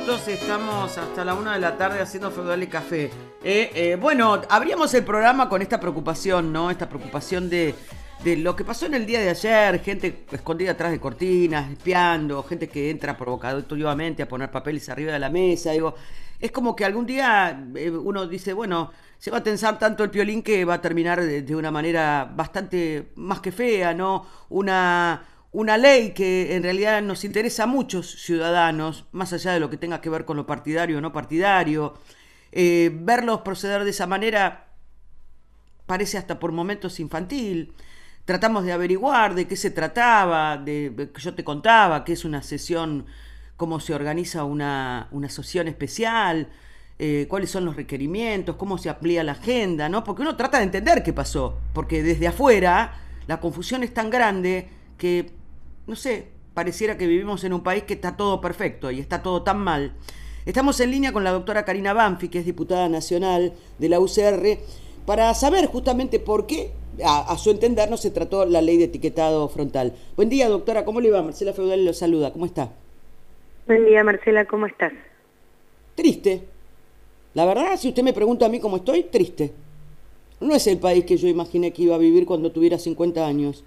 nosotros estamos hasta la 1 de la tarde haciendo Feudal y Café. Bueno, abríamos el programa con esta preocupación, ¿no? Esta preocupación de lo que pasó en el día de ayer, gente escondida atrás de cortinas, espiando, gente que entra provocativamente a poner papeles arriba de la mesa. Digo, es como que algún día uno dice, bueno, se va a tensar tanto el Piolín que va a terminar de una manera bastante más que fea, ¿no? Una ley que en realidad nos interesa a muchos ciudadanos, más allá de lo que tenga que ver con lo partidario o no partidario. Verlos proceder de esa manera parece hasta por momentos infantil. Tratamos de averiguar de qué se trataba, yo te contaba que es una sesión, cómo se organiza una sesión especial, cuáles son los requerimientos, cómo se amplía la agenda, ¿no? Porque uno trata de entender qué pasó, porque desde afuera la confusión es tan grande que, no sé, pareciera que vivimos en un país que está todo perfecto y está todo tan mal. Estamos en línea con la doctora Karina Banfi, que es diputada nacional de la UCR, para saber justamente por qué, a su entender, no se trató la ley de etiquetado frontal. Buen día, doctora, ¿cómo le va? Marcela Feudal lo saluda, ¿cómo está? Buen día, Marcela, ¿cómo estás? Triste. La verdad, si usted me pregunta a mí cómo estoy, triste. No es el país que yo imaginé que iba a vivir cuando tuviera 50 años.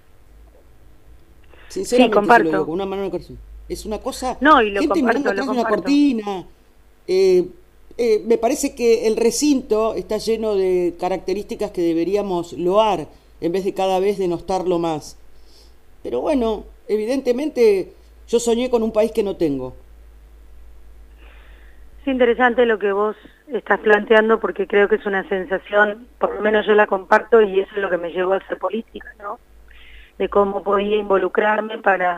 Sí, Sinceramente se lo digo, comparto. con una mano en el corazón. Es una cosa, No, y lo gente mirando comparto, lo atrás de una comparto. cortina. Me parece que el recinto está lleno de características que deberíamos loar en vez de cada vez denostarlo más. Pero bueno, evidentemente yo soñé con un país que no tengo. Es interesante lo que vos estás planteando porque creo que es una sensación, por lo menos yo la comparto y eso es lo que me llevó a hacer política, ¿no? De cómo podía involucrarme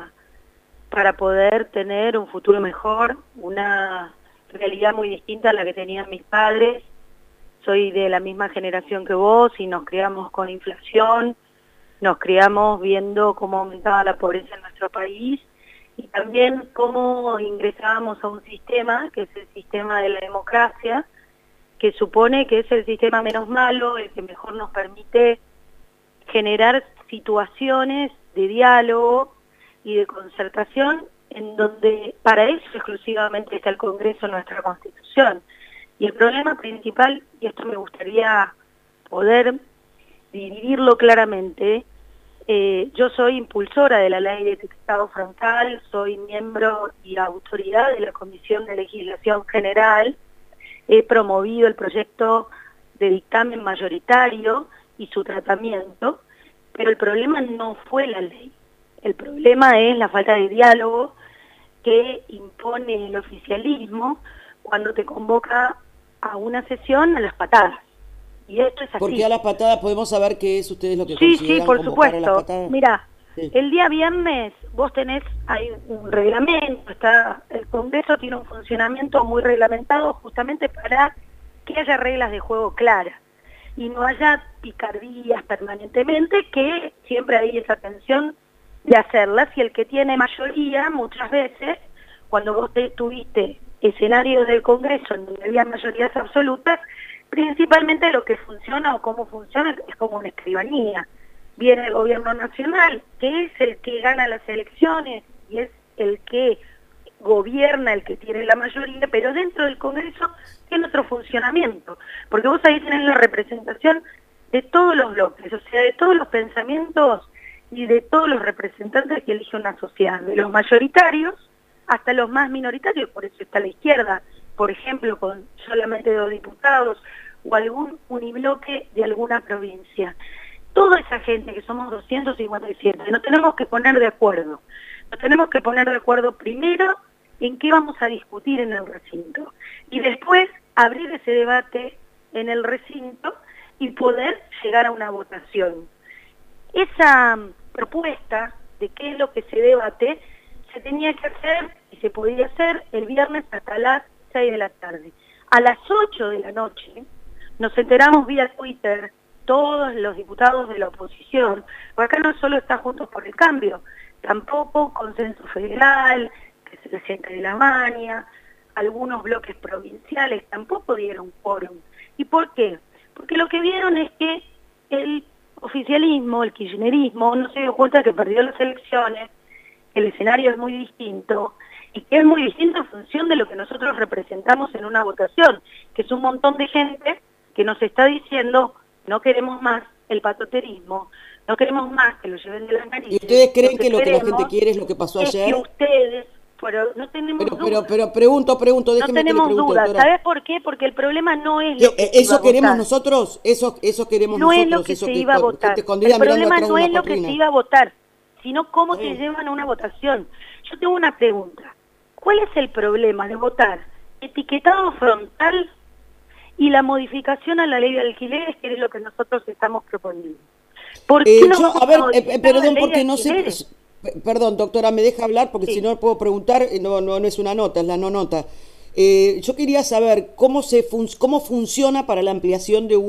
para poder tener un futuro mejor, una realidad muy distinta a la que tenían mis padres. Soy de la misma generación que vos y nos criamos con inflación, nos criamos viendo cómo aumentaba la pobreza en nuestro país y también cómo ingresábamos a un sistema, que es el sistema de la democracia, que supone que es el sistema menos malo, el que mejor nos permite generar situaciones de diálogo y de concertación en donde para eso exclusivamente está el Congreso en nuestra Constitución. Y el problema principal, y esto me gustaría poder dividirlo claramente, yo soy impulsora de la ley de etiquetado frontal, soy miembro y autoridad de la Comisión de Legislación General, he promovido el proyecto de dictamen mayoritario y su tratamiento, pero el problema no fue la ley, el problema es la falta de diálogo que impone el oficialismo cuando te convoca a una sesión a las patadas. Y esto es Porque así. a las patadas podemos saber qué es ustedes lo que Sí, consideran por convocar a las supuesto. patadas. Mira, Sí. el día viernes vos tenés, hay un reglamento, el Congreso tiene un funcionamiento muy reglamentado justamente para que haya reglas de juego claras y no haya picardías permanentemente, que siempre hay esa tensión de hacerlas, y el que tiene mayoría muchas veces, cuando vos tuviste escenarios del Congreso en donde había mayorías absolutas, principalmente lo que funciona o cómo funciona es como una escribanía. Viene el gobierno nacional, que es el que gana las elecciones y es el que gobierna, el que tiene la mayoría, pero dentro del Congreso tiene otro funcionamiento, porque vos ahí tenés la representación de todos los bloques, o sea, de todos los pensamientos y de todos los representantes que elige una sociedad, de los mayoritarios hasta los más minoritarios, por eso está la izquierda, por ejemplo, con solamente 2 diputados, o algún unibloque de alguna provincia. Toda esa gente, que somos 257, nos tenemos que poner de acuerdo. Nos tenemos que poner de acuerdo primero en qué vamos a discutir en el recinto, y después abrir ese debate en el recinto y poder llegar a una votación. Esa propuesta de qué es lo que se debate se tenía que hacer y se podía hacer el viernes hasta las 6 de la tarde. A las 8 de la noche nos enteramos vía Twitter, todos los diputados de la oposición, porque acá no solo está Juntos por el Cambio, tampoco Consenso Federal, que es el Gente de la Maña, algunos bloques provinciales tampoco dieron quórum. ¿Y por qué? Porque lo que vieron es que el oficialismo, el kirchnerismo, no se dio cuenta que perdió las elecciones, el escenario es muy distinto, y que es muy distinto en función de lo que nosotros representamos en una votación, que es un montón de gente que nos está diciendo no queremos más el patoterismo, no queremos más que lo lleven de las narices. ¿Y ustedes creen que lo que la gente quiere es lo que pasó ayer? Que ustedes, pero no tenemos dudas. Pero pregunto, déjeme no tenemos que le pregunte, dudas. doctora. ¿Sabes por qué? Porque el problema no es lo que ¿Eso queremos votar. nosotros? ¿Eso queremos no nosotros? Es lo que eso se que iba a votar. El problema no es lo que se iba a votar, sino cómo te llevan a una votación. Yo tengo una pregunta. ¿Cuál es el problema de votar etiquetado frontal y la modificación a la ley de alquileres, que es lo que nosotros estamos proponiendo? ¿Por qué perdón, porque no sé... Perdón, doctora, me deja hablar porque si no puedo preguntar, no es una nota, es la no nota. Yo quería saber cómo funciona para la ampliación de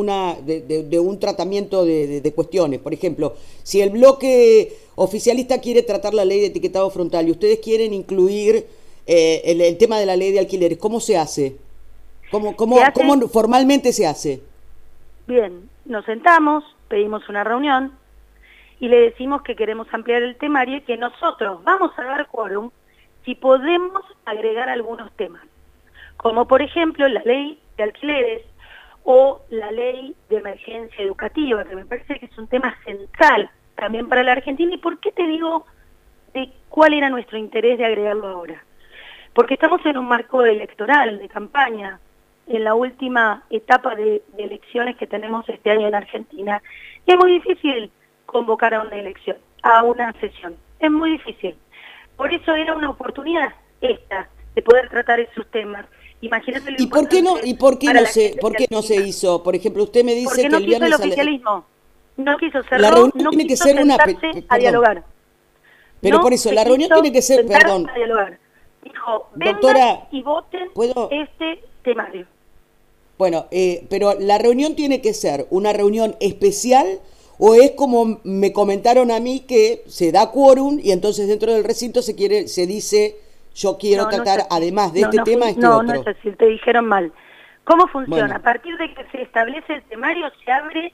un tratamiento de cuestiones. Por ejemplo, si el bloque oficialista quiere tratar la ley de etiquetado frontal y ustedes quieren incluir el tema de la ley de alquileres, ¿cómo se hace? ¿Cómo formalmente se hace? Bien, nos sentamos, pedimos una reunión y le decimos que queremos ampliar el temario y que nosotros vamos a dar quórum si podemos agregar algunos temas, como por ejemplo la ley de alquileres o la ley de emergencia educativa, que me parece que es un tema central también para la Argentina. ¿Y por qué te digo de cuál era nuestro interés de agregarlo ahora? Porque estamos en un marco electoral, de campaña, en la última etapa de elecciones que tenemos este año en Argentina, y es muy difícil convocar a una elección, a una sesión. Es muy difícil. Por eso era una oportunidad esta de poder tratar esos temas. Imagínate lo importante. ¿Y por qué no se hizo? Por ejemplo, usted me dice porque que el viernes el oficialismo no quiso hacerlo, la reunión no tiene que quiso ser sentarse a dialogar. Pero por eso, la reunión tiene que ser, perdón. A dialogar. Dijo, doctora, y voten este temario. Bueno, pero la reunión tiene que ser una reunión especial, o es como me comentaron a mí que se da quórum y entonces dentro del recinto se dice yo quiero tratar además de este tema otro. No es así, te dijeron mal. ¿Cómo funciona? Bueno. A partir de que se establece el temario se abre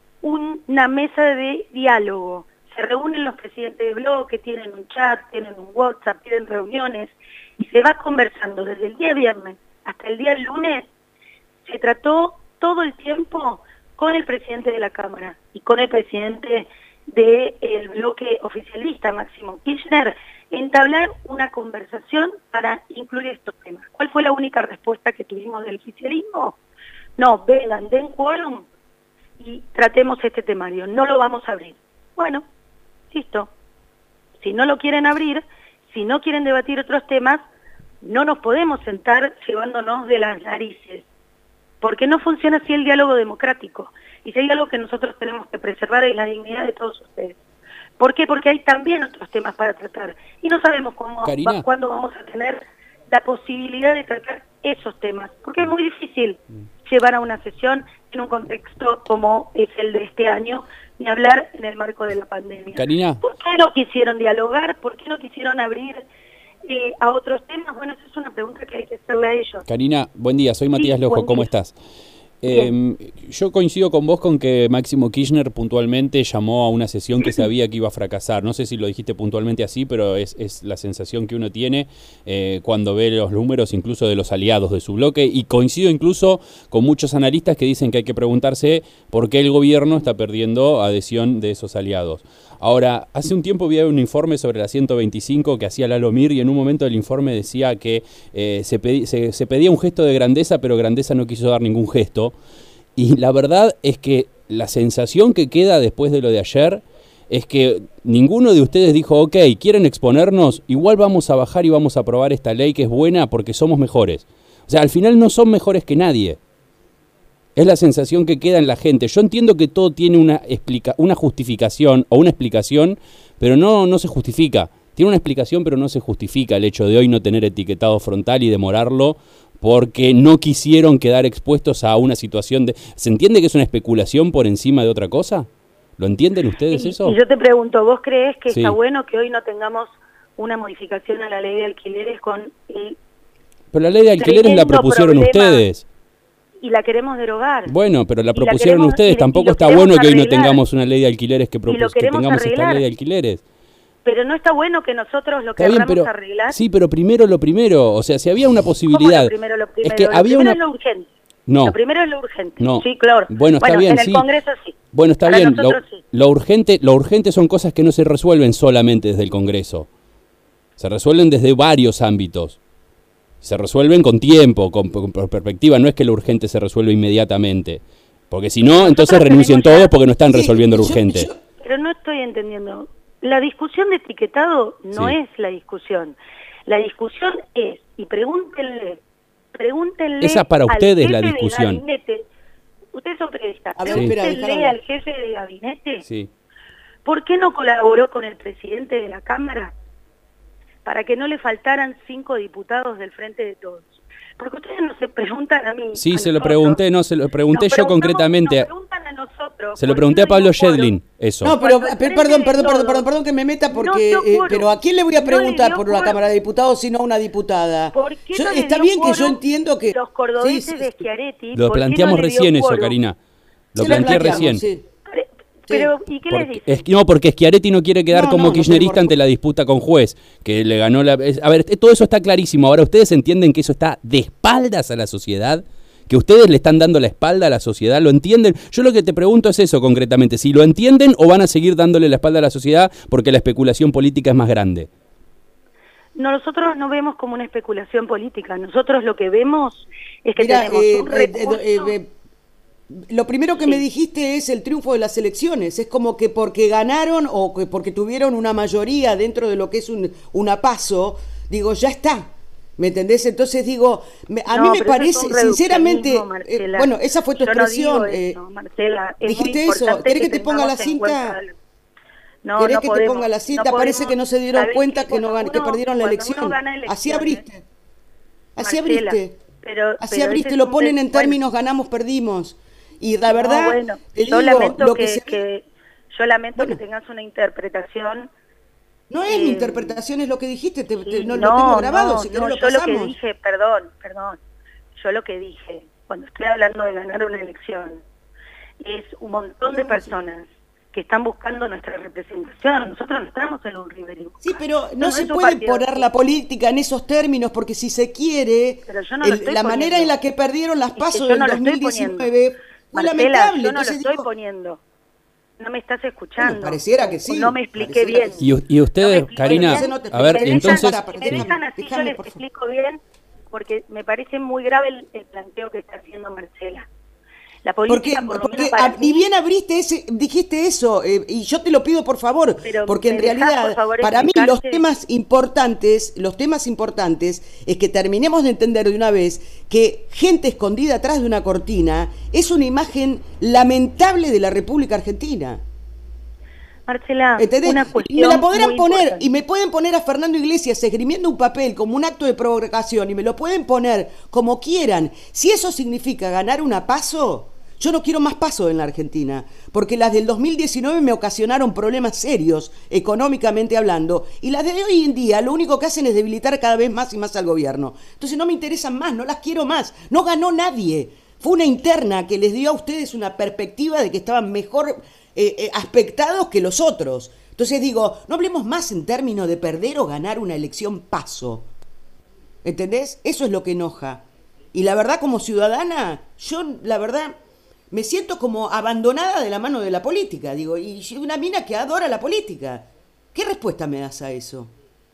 una mesa de diálogo. Se reúnen los presidentes de bloque, tienen un chat, tienen un WhatsApp, tienen reuniones y se va conversando desde el día viernes hasta el día lunes. Se trató todo el tiempo con el presidente de la Cámara y con el presidente del bloque oficialista, Máximo Kirchner, entablar una conversación para incluir estos temas. ¿Cuál fue la única respuesta que tuvimos del oficialismo? No, vengan, den quórum y tratemos este temario, no lo vamos a abrir. Bueno, listo. Si no lo quieren abrir, si no quieren debatir otros temas, no nos podemos sentar llevándonos de las narices, porque no funciona así el diálogo democrático. Y si hay algo que nosotros tenemos que preservar es la dignidad de todos ustedes. ¿Por qué? Porque hay también otros temas para tratar. Y no sabemos cuándo vamos a tener la posibilidad de tratar esos temas. Porque es muy difícil llevar a una sesión en un contexto como es el de este año, ni hablar en el marco de la pandemia. Karina. ¿Por qué no quisieron dialogar? ¿Por qué no quisieron abrir a otros temas? Bueno, esa es una pregunta que hay que hacerle a ellos. Karina, buen día, soy Matías Lojo, ¿cómo estás? Yo coincido con vos con que Máximo Kirchner puntualmente llamó a una sesión que sabía que iba a fracasar. No sé si lo dijiste puntualmente así, pero es la sensación que uno tiene cuando ve los números incluso de los aliados de su bloque, y coincido incluso con muchos analistas que dicen que hay que preguntarse por qué el gobierno está perdiendo adhesión de esos aliados. Ahora, hace un tiempo vi un informe sobre la 125 que hacía Lalo Mir, y en un momento del informe decía que se pedía un gesto de grandeza, pero grandeza no quiso dar ningún gesto. Y la verdad es que la sensación que queda después de lo de ayer es que ninguno de ustedes dijo, ok, ¿quieren exponernos? Igual vamos a bajar y vamos a aprobar esta ley que es buena porque somos mejores. O sea, al final no son mejores que nadie. Es la sensación que queda en la gente. Yo entiendo que todo tiene una justificación o una explicación, pero no se justifica. Tiene una explicación, pero no se justifica el hecho de hoy no tener etiquetado frontal y demorarlo porque no quisieron quedar expuestos a una situación de... ¿Se entiende que es una especulación por encima de otra cosa? ¿Lo entienden ustedes eso? Y yo te pregunto, ¿vos creés que está bueno que hoy no tengamos una modificación a la ley de alquileres con el... Pero la ley de alquileres la propusieron ustedes. Y la queremos derogar. Bueno, pero la propusieron ustedes. Tampoco está bueno que hoy no tengamos una ley de alquileres que tengamos esta ley de alquileres. Pero no está bueno que nosotros lo Está bien, queramos arreglar. Sí, pero primero lo primero. O sea, si había una posibilidad. Lo primero? Es que lo había primero una. es lo urgente. No. Lo primero es lo urgente. No. Sí, claro. Bueno, está bien, en el sí. Congreso sí. Bueno, está Para bien. nosotros sí. Lo urgente son cosas que no se resuelven solamente desde el Congreso. Se resuelven desde varios ámbitos. Se resuelven con tiempo, con perspectiva. No es que lo urgente se resuelve inmediatamente. Porque si no, entonces renuncien todos porque no están resolviendo lo urgente. Pero no estoy entendiendo. La discusión de etiquetado no es la discusión. La discusión es, y pregúntenle esa para ustedes al la jefe discusión. de gabinete. Ustedes son periodistas. A ver, Pregúntenle al jefe de gabinete Sí. ¿por qué no colaboró con el presidente de la Cámara para que no le faltaran 5 diputados del Frente de Todos? Porque ustedes no se preguntan a mí. Sí, a se lo nosotros. pregunté, se lo pregunté yo concretamente. Nos preguntan a nosotros. Se lo pregunté a Pablo Schedlin, eso. No, pero perdón que me meta porque... pero ¿a quién le voy a preguntar por una Cámara de Diputados si no a una diputada? ¿Por qué no le está dio bien que quórum yo entiendo que... los cordobeses de Schiaretti? Lo ¿por qué planteamos no le dio recién eso, quórum? Karina. Lo Sí, planteé planteamos, recién. sí. Pero, ¿y qué les dice? No, porque Schiaretti no quiere quedar como kirchnerista ante la disputa con juez, que le ganó la... A ver, todo eso está clarísimo. Ahora, ¿ustedes entienden que eso está de espaldas a la sociedad? ¿Que ustedes le están dando la espalda a la sociedad? ¿Lo entienden? Yo lo que te pregunto es eso concretamente. Si lo entienden o van a seguir dándole la espalda a la sociedad porque la especulación política es más grande. No, nosotros no vemos como una especulación política. Nosotros lo que vemos es que tenemos un recurso... Lo primero que me dijiste es el triunfo de las elecciones. Es como que porque ganaron o que porque tuvieron una mayoría dentro de lo que es una PASO, digo, ya está. ¿Me entendés? Entonces digo, a mí me parece, sinceramente, bueno, esa fue tu expresión. No digo eso, Marcela, dijiste eso. ¿Querés que te ponga la cinta? ¿Querés que te ponga la cinta? Parece que no se dieron cuenta que perdieron la elección. Así abriste. Así abriste. Así abriste, lo ponen en términos ganamos, perdimos. Y la verdad, yo lamento que tengas una interpretación. No es mi interpretación, es lo que dijiste, no lo tengo grabado, si querés lo pasamos. Yo lo que dije, perdón, yo lo que dije, cuando estoy hablando de ganar una elección, es un montón de personas que están buscando nuestra representación. Nosotros no estamos en un riverismo. Sí, pero no se puede poner la política en esos términos, porque si se quiere, la manera en la que perdieron las PASO del 2019 fue lamentable. Yo no lo estoy poniendo. No me estás escuchando. Bueno, pareciera que sí. No me expliqué bien. Y ustedes, Karina, a ver, entonces... Me dejan así, yo les explico bien, porque me parece muy grave el planteo que está haciendo Marcela. La política, porque ni bien dijiste eso, y yo te lo pido por favor, porque en realidad para mí los temas importantes es que terminemos de entender de una vez que gente escondida atrás de una cortina es una imagen lamentable de la República Argentina. Marcela, una cuestión y me la podrán poner, importante. y me pueden poner a Fernando Iglesias esgrimiendo un papel como un acto de provocación, y me lo pueden poner como quieran. Si eso significa ganar una PASO, yo no quiero más PASO en la Argentina, porque las del 2019 me ocasionaron problemas serios, económicamente hablando, y las de hoy en día lo único que hacen es debilitar cada vez más y más al gobierno. Entonces no me interesan más, no las quiero más, no ganó nadie. Fue una interna que les dio a ustedes una perspectiva de que estaban mejor aspectados que los otros. Entonces digo, no hablemos más en términos de perder o ganar una elección PASO. ¿Entendés? Eso es lo que enoja. Y la verdad, como ciudadana, yo la verdad me siento como abandonada de la mano de la política. Digo, y una mina que adora la política. ¿Qué respuesta me das a eso?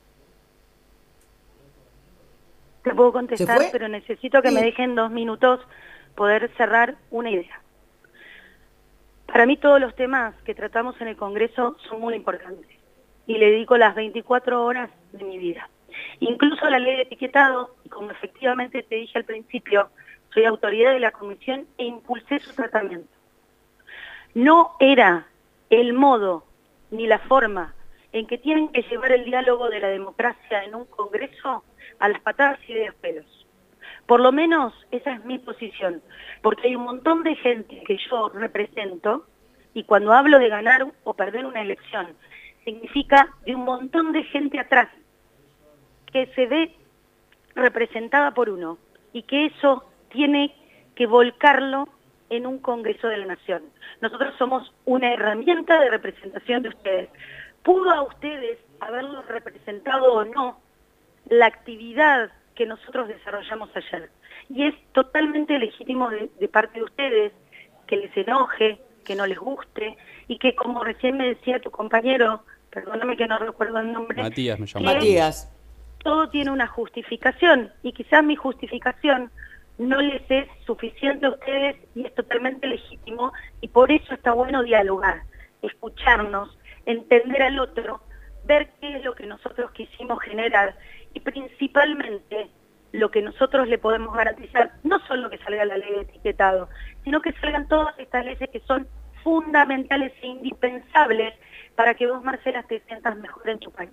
Te puedo contestar, pero necesito que me dejen 2 minutos poder cerrar una idea. Para mí todos los temas que tratamos en el Congreso son muy importantes y le dedico las 24 horas de mi vida. Incluso la ley de etiquetado, como efectivamente te dije al principio, soy autoridad de la comisión e impulsé su tratamiento. No era el modo ni la forma en que tienen que llevar el diálogo de la democracia en un Congreso a las patadas y de los pelos. Por lo menos esa es mi posición, porque hay un montón de gente que yo represento y cuando hablo de ganar o perder una elección, significa de un montón de gente atrás que se ve representada por uno y que eso tiene que volcarlo en un Congreso de la Nación. Nosotros somos una herramienta de representación de ustedes. Pudo a ustedes haberlo representado o no la actividad que nosotros desarrollamos ayer. Y es totalmente legítimo de parte de ustedes que les enoje, que no les guste, y que, como recién me decía tu compañero, perdóname que no recuerdo el nombre. Matías me llamó. Matías. Todo tiene una justificación, y quizás mi justificación no les es suficiente a ustedes, y es totalmente legítimo, y por eso está bueno dialogar, escucharnos, entender al otro, ver qué es lo que nosotros quisimos generar, y principalmente lo que nosotros le podemos garantizar, no solo que salga la ley de etiquetado, sino que salgan todas estas leyes que son fundamentales e indispensables para que vos, Marcela, te sientas mejor en tu país.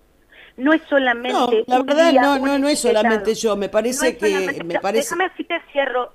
No es solamente... No, la verdad no es solamente yo, me parece que... Déjame así te cierro.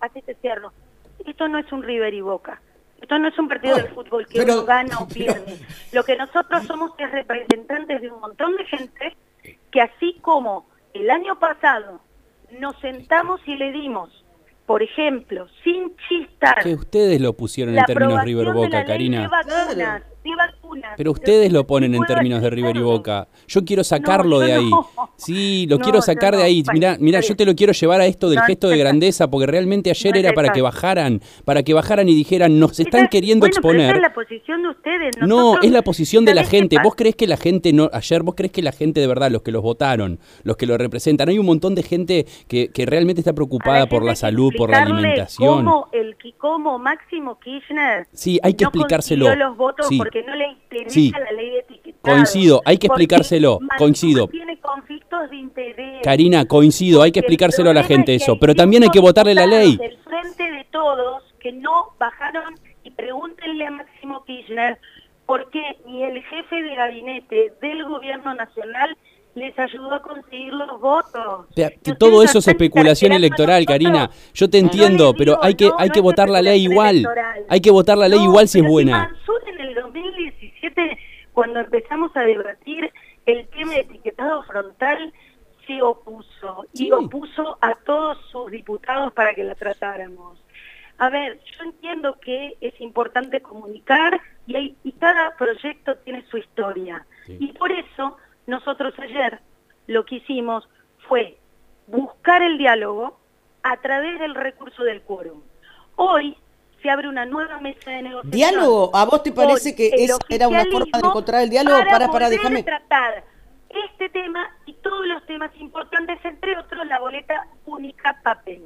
Esto no es un River y Boca. Esto no es un partido de fútbol que uno gana o pierde. Lo que nosotros somos es representantes de un montón de gente que, así como el año pasado nos sentamos y le dimos, por ejemplo, sin chistar... Que ustedes lo pusieron en términos River Boca, Karina. De vacunas. Pero ustedes lo ponen en términos de River y Boca. Yo quiero sacarlo de ahí. Sí, lo quiero sacar de ahí. Mirá, yo te lo quiero llevar a esto del gesto de grandeza, porque realmente ayer era para que bajaran y dijeran, nos están queriendo exponer. Esa es la posición de ustedes. No, es la posición de la gente. ¿Vos creés que la gente vos creés que la gente de verdad, los que los votaron, los que lo representan, hay un montón de gente que realmente está preocupada por la salud, por la alimentación? Cómo Máximo Kirchner sí, hay que explicárselo. Los votos porque no le interesa la ley de etiquetado. Coincido, hay que explicárselo, coincido. Tiene conflictos de interés. Karina, coincido, hay que explicárselo a la gente eso, pero también hay que votarle la ley. Del frente de todos que no bajaron, y pregúntenle a Máximo Kirchner por qué ni el jefe de gabinete del gobierno nacional les ayudó a conseguir los votos. Todo eso es especulación electoral, Karina. Yo te entiendo, pero hay que votar la ley igual. Hay que votar la ley igual si es buena. Mansur en el 2017, cuando empezamos a debatir el tema de etiquetado frontal, se opuso. Y opuso a todos sus diputados para que la tratáramos. A ver, yo entiendo que es importante comunicar y cada proyecto tiene su historia. Sí. Y por eso nosotros ayer lo que hicimos fue buscar el diálogo a través del recurso del quórum. Hoy se abre una nueva mesa de negociación. ¿Diálogo? ¿A vos te parece que era una forma de encontrar el diálogo? Para déjame tratar este tema y todos los temas importantes, entre otros la boleta única papel.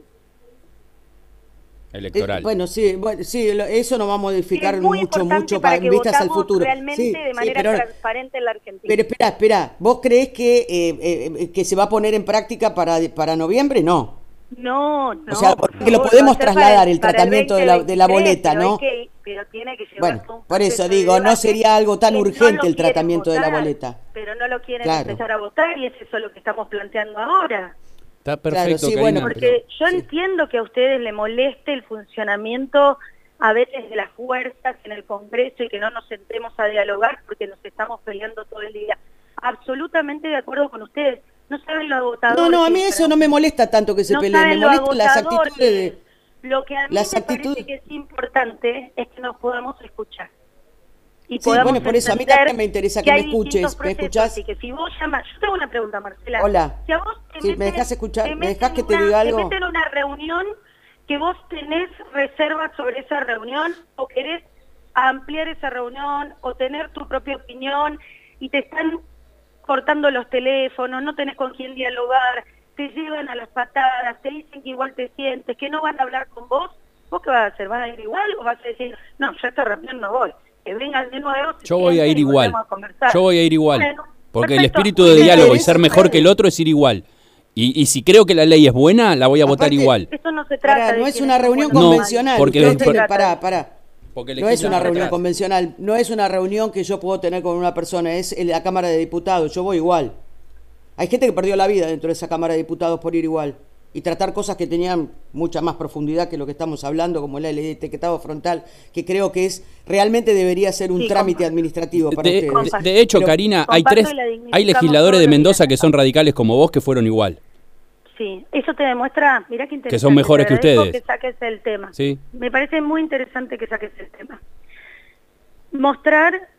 Electoral. Sí, eso nos va a modificar mucho para vistas al futuro. Realmente de manera transparente en la Argentina. Pero espera, ¿vos creés que se va a poner en práctica para noviembre? No. No. O sea, porque lo podemos trasladar el tratamiento de la boleta, ¿no? Pero tiene que llevar. Bueno, por eso digo, no sería algo tan urgente el tratamiento de la boleta. Pero no lo quieren empezar a votar, y es eso lo que estamos planteando ahora. Está perfecto, Karina, bueno, porque yo entiendo que a ustedes les moleste el funcionamiento a veces de las fuerzas en el Congreso y que no nos sentemos a dialogar porque nos estamos peleando todo el día. Absolutamente de acuerdo con ustedes. No saben lo agotador. No, a mí eso no me molesta tanto que se peleen, me molestan las actitudes de... Lo que a mí me parece que es importante es que nos podamos escuchar. Y bueno, por eso a mí también me interesa que me escuches. ¿Me escuchás? Así que si vos llamas, yo tengo una pregunta, Marcela. Hola. Si a vos ¿me dejás escuchar? ¿Me dejás que te diga algo? Te meten en una reunión que vos tenés reservas sobre esa reunión, o querés ampliar esa reunión, o tener tu propia opinión, y te están cortando los teléfonos, no tenés con quién dialogar, te llevan a las patadas, te dicen que igual te sientes, que no van a hablar con vos, ¿vos qué vas a hacer? ¿Vas a ir igual o vas a decir, no, yo a esta reunión no voy? Que vengan de nuevo. Yo voy a ir igual. Yo voy a ir igual. Bueno, porque el espíritu de diálogo y ser mejor que el otro es ir igual. Y si creo que la ley es buena, la voy a votar igual. Eso no se trata no es una reunión convencional. Porque pará. No es una reunión convencional. No es una reunión que yo puedo tener con una persona. Es en la Cámara de Diputados. Yo voy igual. Hay gente que perdió la vida dentro de esa Cámara de Diputados por ir igual. Y tratar cosas que tenían mucha más profundidad que lo que estamos hablando, como la ley de etiquetado frontal, que creo que realmente debería ser un trámite administrativo para ustedes. De hecho, Karina, hay legisladores de Mendoza que son radicales como vos que fueron igual. Sí, eso te demuestra, mirá qué interesante. Que son mejores que ustedes. Que saques el tema. Sí. Me parece muy interesante que saques el tema. Mostrar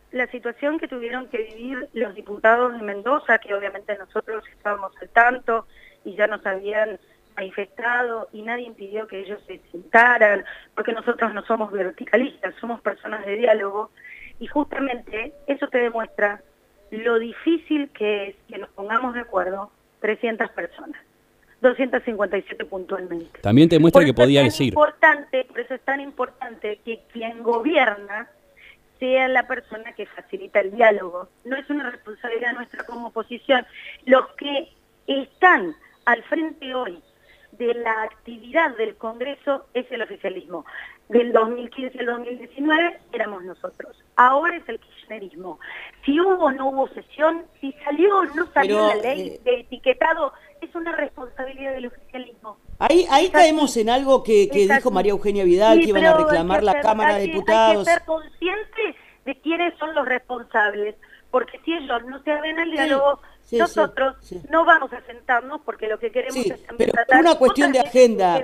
la situación que tuvieron que vivir los diputados de Mendoza, que obviamente nosotros estábamos al tanto y ya nos habían manifestado y nadie impidió que ellos se sentaran, porque nosotros no somos verticalistas, somos personas de diálogo, y justamente eso te demuestra lo difícil que es que nos pongamos de acuerdo 300 personas, 257 puntualmente. También te muestra que podían decir. Por eso es tan importante que quien gobierna sea la persona que facilita el diálogo. No es una responsabilidad nuestra como oposición. Los que están al frente hoy de la actividad del Congreso es el oficialismo. Del 2015 al 2019 éramos nosotros. Ahora es el kirchnerismo. Si hubo o no hubo sesión, si salió o no salió la ley de etiquetado, es una responsabilidad del oficialismo. Ahí caemos en algo que dijo María Eugenia Vidal, que iban a reclamar la Cámara de Diputados. Hay que ser conscientes de quiénes son los responsables, porque si ellos no se abren al diálogo, nosotros no vamos a sentarnos, porque lo que queremos es pero por una cuestión de agenda,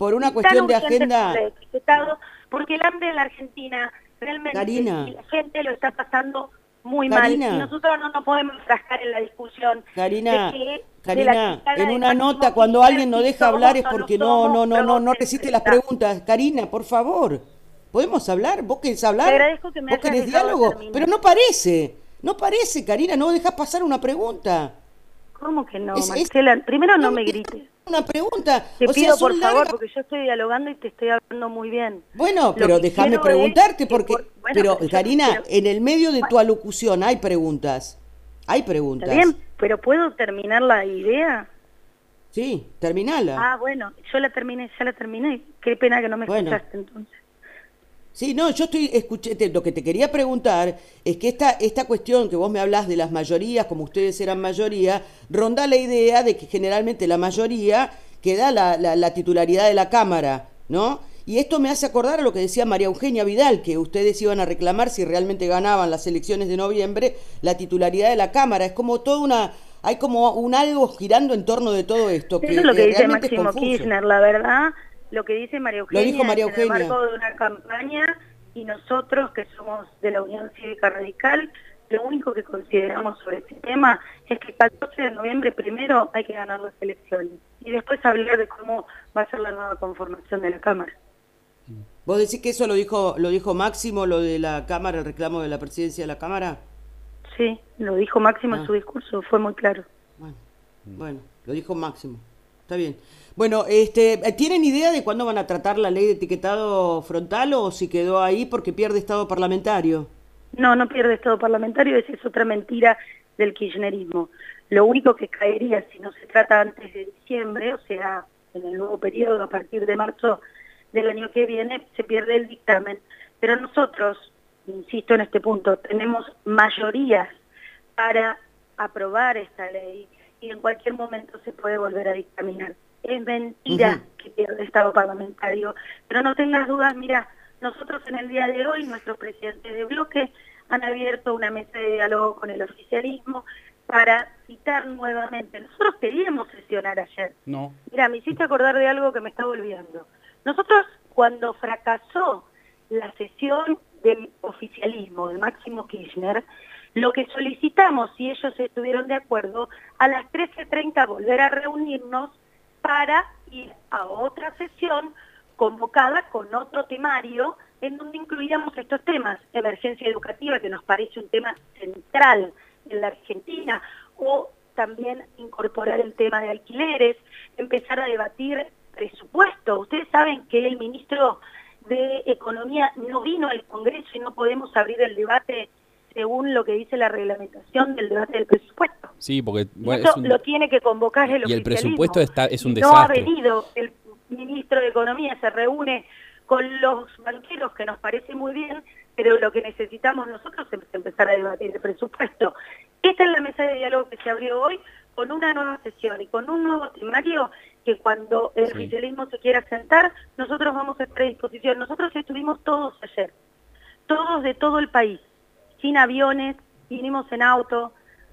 porque el hambre en la Argentina realmente Karina, la gente lo está pasando muy mal, y nosotros no nos podemos enfrascar en la discusión. Karina, en una nota cuando alguien no deja hablar es porque no resiste las preguntas. Karina, por favor, ¿podemos hablar? ¿Vos querés hablar? Te agradezco que me ¿Vos querés diálogo? Pero no parece, Karina, no dejás pasar una pregunta. ¿Cómo que no, Marcela? Primero no me grites. Una pregunta. Te pido por favor, porque yo estoy dialogando y te estoy hablando muy bien. Bueno, pero déjame preguntarte, porque... Pero, Karina, en el medio de tu alocución hay preguntas. Hay preguntas. Está bien, pero ¿puedo terminar la idea? Sí, terminala. Ah, bueno, ya la terminé. Qué pena que no me escuchaste entonces. Sí, no, yo lo que te quería preguntar es que esta cuestión que vos me hablás de las mayorías, como ustedes eran mayoría, ronda la idea de que generalmente la mayoría queda la titularidad de la Cámara, ¿no? Y esto me hace acordar a lo que decía María Eugenia Vidal, que ustedes iban a reclamar, si realmente ganaban las elecciones de noviembre, la titularidad de la Cámara. Es como hay como un algo girando en torno de todo esto. Eso es lo que dice Máximo Kirchner, la verdad. Lo que dice María Eugenia, lo dijo María Eugenia, en el marco de una campaña, y nosotros que somos de la Unión Cívica Radical, lo único que consideramos sobre este tema es que el 14 de noviembre primero hay que ganar las elecciones y después hablar de cómo va a ser la nueva conformación de la Cámara. ¿Vos decís que eso lo dijo Máximo, lo de la Cámara, el reclamo de la presidencia de la Cámara? Sí, lo dijo Máximo en su discurso, fue muy claro. Bueno, lo dijo Máximo. Está bien. Bueno, ¿tienen idea de cuándo van a tratar la ley de etiquetado frontal o si quedó ahí porque pierde estado parlamentario? No pierde estado parlamentario, esa es otra mentira del kirchnerismo. Lo único que caería si no se trata antes de diciembre, o sea, en el nuevo periodo a partir de marzo del año que viene, se pierde el dictamen. Pero nosotros, insisto en este punto, tenemos mayorías para aprobar esta ley y en cualquier momento se puede volver a dictaminar. Es mentira que pierde estado parlamentario, pero no tengas dudas, mira, nosotros en el día de hoy, nuestros presidentes de bloque han abierto una mesa de diálogo con el oficialismo para citar nuevamente. Nosotros queríamos sesionar ayer. No. Mira, me hiciste acordar de algo que me estaba olvidando. Nosotros, cuando fracasó la sesión del oficialismo, de Máximo Kirchner, lo que solicitamos, si ellos estuvieron de acuerdo, a las 13:30 volver a reunirnos para ir a otra sesión convocada con otro temario en donde incluíamos estos temas, emergencia educativa, que nos parece un tema central en la Argentina, o también incorporar el tema de alquileres, empezar a debatir presupuesto. Ustedes saben que el ministro de Economía no vino al Congreso y no podemos abrir el debate según lo que dice la reglamentación del debate del presupuesto. Sí, porque eso lo tiene que convocar el oficialismo. Y el presupuesto es un desastre. No ha venido el ministro de Economía, se reúne con los banqueros, que nos parece muy bien, pero lo que necesitamos nosotros es empezar a debatir el presupuesto. Esta es la mesa de diálogo que se abrió hoy con una nueva sesión y con un nuevo temario que cuando el oficialismo se quiera sentar, nosotros vamos a estar a disposición. Nosotros estuvimos todos ayer, todos de todo el país, sin aviones, vinimos en auto,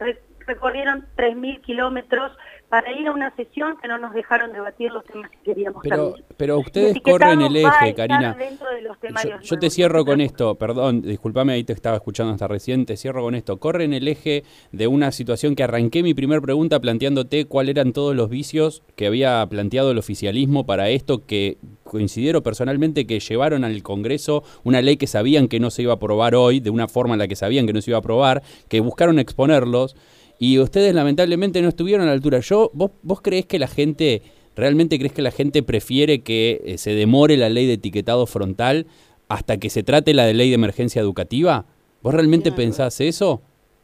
recorrieron 3.000 kilómetros para ir a una sesión que no nos dejaron debatir los temas que queríamos también. Pero ustedes corren el eje, Karina. Yo te cierro con esto, perdón, discúlpame, ahí te estaba escuchando hasta recién, te cierro con esto. Corren el eje de una situación que arranqué mi primer pregunta planteándote cuáles eran todos los vicios que había planteado el oficialismo para esto, que considero personalmente que llevaron al Congreso una ley que sabían que no se iba a aprobar hoy, de una forma en la que sabían que no se iba a aprobar, que buscaron exponerlos, y ustedes lamentablemente no estuvieron a la altura. ¿Vos creés que la gente, realmente crees que la gente prefiere que se demore la ley de etiquetado frontal hasta que se trate la de ley de emergencia educativa? ¿Vos realmente pensás eso?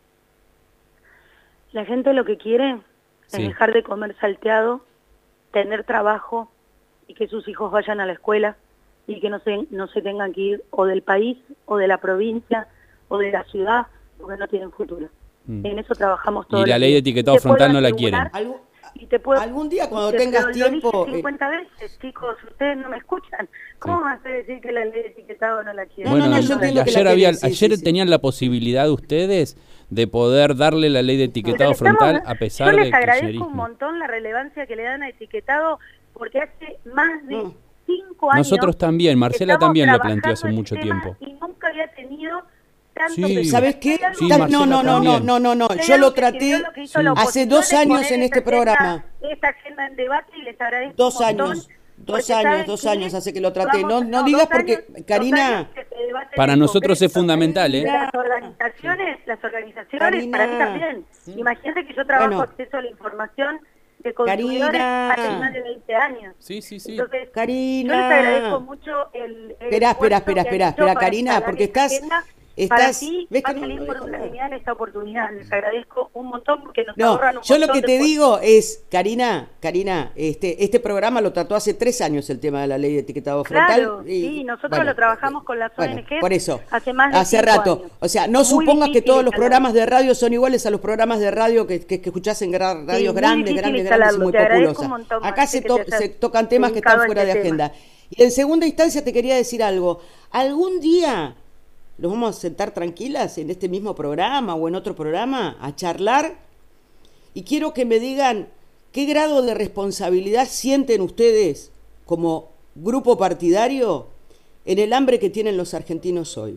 La gente lo que quiere es dejar de comer salteado, tener trabajo y que sus hijos vayan a la escuela y que no se tengan que ir o del país o de la provincia o de la ciudad porque no tienen futuro. En eso trabajamos todos. Y la ley de etiquetado frontal no la quieren. Algún día cuando tengas tiempo... Lo dije 50 veces, chicos, ustedes no me escuchan. ¿Cómo vas a decir que la ley de etiquetado no la quieren? Bueno, ayer tenían la posibilidad ustedes de poder darle la ley de etiquetado frontal a pesar de... Yo les agradezco un montón la relevancia que le dan a etiquetado porque hace más de 5 años... Nosotros también, Marcela también lo planteó hace mucho tiempo. Y nunca había tenido... ¿Sabes qué? No. Yo lo traté hace 2 años en este programa. Esta agenda en debate y les agradezco 2 años. 2 años hace que lo traté. No digas porque, Karina... Para nosotros es fundamental, ¿eh? Las organizaciones Karina, para mí también. Imagínate que yo trabajo acceso a la información de consumidores hace más de 20 años. Sí. Entonces, Karina... yo les agradezco mucho el Espera, Karina, porque estás... Para ti va a salir por unanimidad esta oportunidad. Les agradezco un montón porque nos ahorran un montón. Yo lo que te digo es, Karina, este programa lo trató hace 3 años el tema de la ley de etiquetado frontal. Claro, sí, nosotros lo trabajamos con las ONG por eso, hace rato. Años. O sea, no supongas que todos los programas de radio son iguales a los programas de radio que escuchás en radios grandes y muy populosas. Acá se tocan temas que están fuera de agenda. Y en segunda instancia te quería decir algo. Algún día... nos vamos a sentar tranquilas en este mismo programa o en otro programa a charlar y quiero que me digan qué grado de responsabilidad sienten ustedes como grupo partidario en el hambre que tienen los argentinos hoy.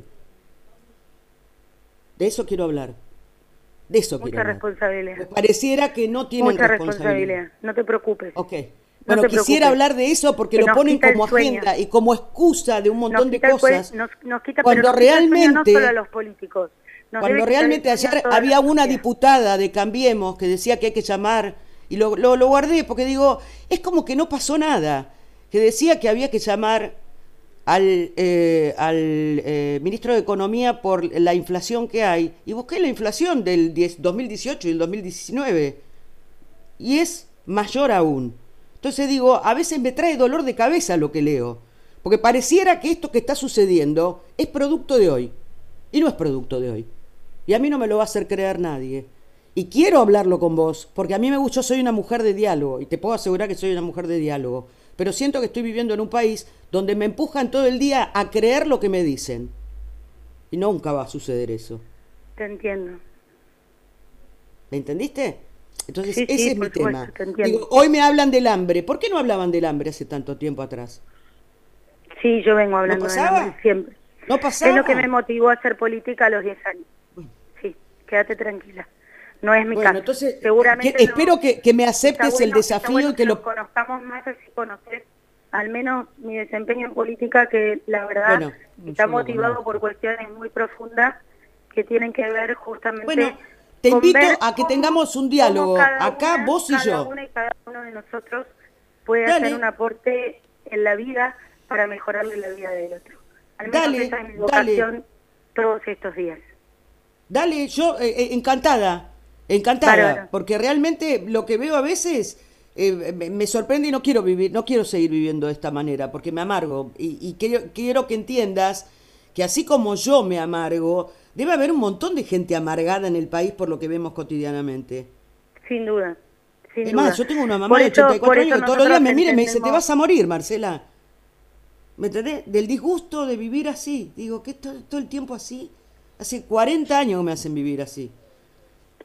De eso quiero hablar. Mucha responsabilidad. Me pareciera que no tienen mucha responsabilidad. No te preocupes. Ok. Bueno, quisiera hablar de eso porque lo ponen como agenda y como excusa de un montón de cosas. Cuando realmente, no solo a los políticos. Cuando realmente ayer había una diputada de Cambiemos que decía que hay que llamar, y lo guardé porque digo, es como que no pasó nada, que decía que había que llamar al ministro de Economía por la inflación que hay, y busqué la inflación del 2018 y el 2019, y es mayor aún. Entonces digo, a veces me trae dolor de cabeza lo que leo, porque pareciera que esto que está sucediendo es producto de hoy, y no es producto de hoy. Y a mí no me lo va a hacer creer nadie. Y quiero hablarlo con vos, porque a mí yo soy una mujer de diálogo, y te puedo asegurar que soy una mujer de diálogo, pero siento que estoy viviendo en un país donde me empujan todo el día a creer lo que me dicen. Y nunca va a suceder eso. Te entiendo. ¿Me entendiste? Entonces ese es mi tema. Digo, hoy me hablan del hambre. ¿Por qué no hablaban del hambre hace tanto tiempo atrás? Sí, yo vengo hablando del hambre siempre. ¿No pasaba? Es lo que me motivó a hacer política a los 10 años. Sí, quédate tranquila. No es mi caso. Entonces, seguramente espero que me aceptes el desafío y que lo conozcamos más, así conocer al menos mi desempeño en política, que la verdad está motivado por cuestiones muy profundas que tienen que ver justamente... Te invito a que tengamos un diálogo, acá vos y yo. Cada uno de nosotros puede hacer un aporte en la vida para mejorarle la vida del otro. Al menos esa es mi vocación todos estos días. Dale, yo encantada, Bárbaro. Porque realmente lo que veo a veces me sorprende y no quiero seguir viviendo de esta manera, porque me amargo. Y quiero que entiendas que así como yo me amargo, debe haber un montón de gente amargada en el país por lo que vemos cotidianamente. Sin duda. Es más, yo tengo una mamá de 84 años que todos los días me mira y me dice, te vas a morir, Marcela. ¿Me entendés? Del disgusto de vivir así. Digo, ¿qué todo el tiempo así? Hace 40 años me hacen vivir así.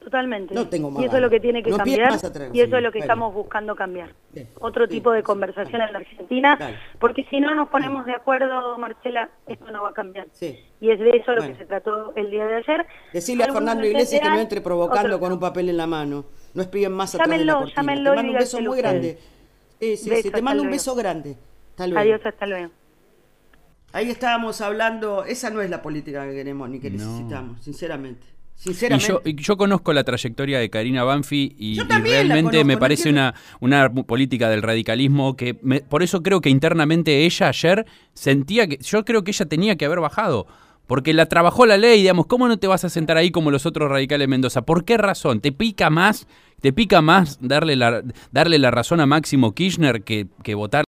Totalmente. No tengo más y eso es lo que tiene que no cambiar más atrás, y eso sí, es lo que bueno. estamos buscando cambiar. Bien. Otro tipo de conversación en la Argentina, Dale. porque si no nos ponemos de acuerdo, Marcela, esto no va a cambiar. Sí. Y es de eso lo Bueno. que se trató el día de ayer. Decirle a Algunos Fernando Iglesias que no entenderán, entre provocando otros con no. un papel en la mano. No espíen más atrás de la Llámenlo, cortina. llámenlo Te y mando un beso díganselo muy ustedes. grande. Sí, Beso, te hasta mando un luego. beso grande. Hasta luego. Adiós, hasta luego. Ahí estábamos hablando, esa no es la política que queremos ni que No. necesitamos, sinceramente. Y Sinceramente. yo conozco la trayectoria de Karina Banfi y Yo también la realmente conozco, me no parece entiendo. una política del radicalismo que por eso creo que internamente ella ayer sentía que yo creo que ella tenía que haber bajado. Porque la trabajó la ley, digamos, ¿cómo no te vas a sentar ahí como los otros radicales de Mendoza? ¿Por qué razón? ¿Te pica más darle la razón a Máximo Kirchner que votar